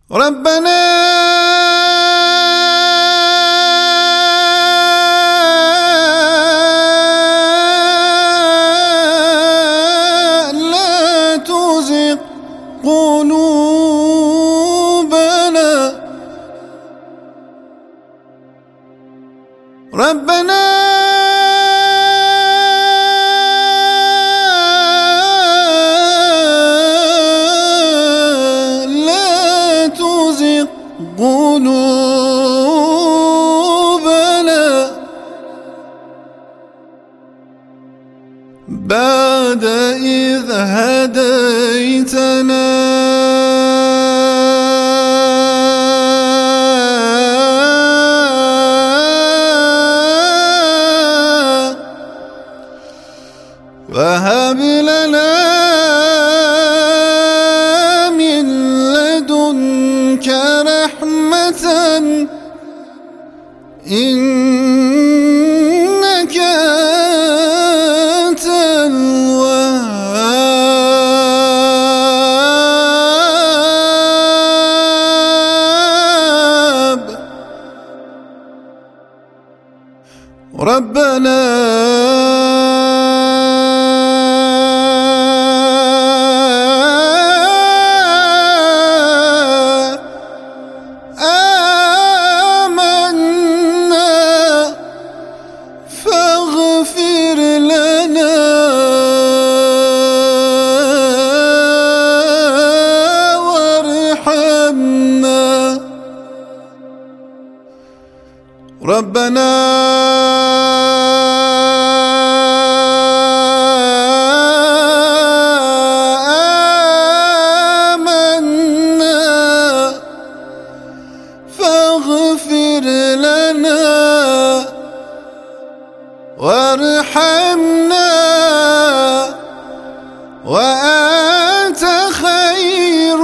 ربنا لا تزغ قلوبنا ربنا قلوبنا بعد إذ هديتنا وهب لنا من لدنك رحمة إنك أنت الوهاب ربنا ربنا آمنا فاغفر لنا وارحمنا وأنت خير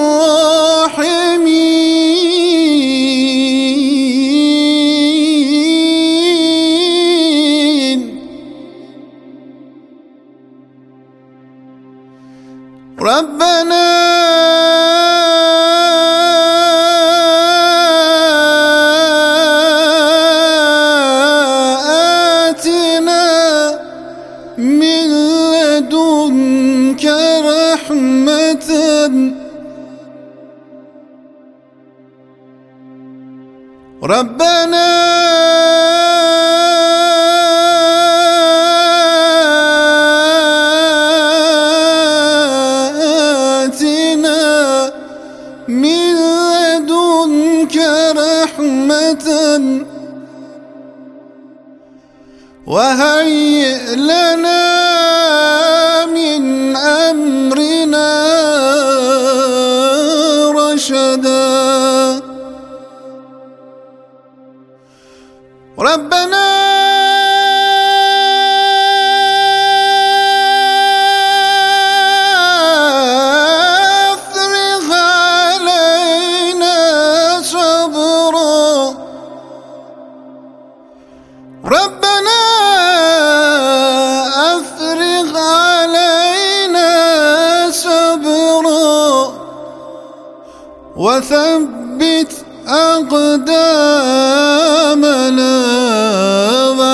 ربنا آتنا من لدنك رحمة ربنا من لدنك رحمة وهيئ لنا من أمرنا رشدا ربنا ربنا أفرغ علينا صبرا وثبت أقدامنا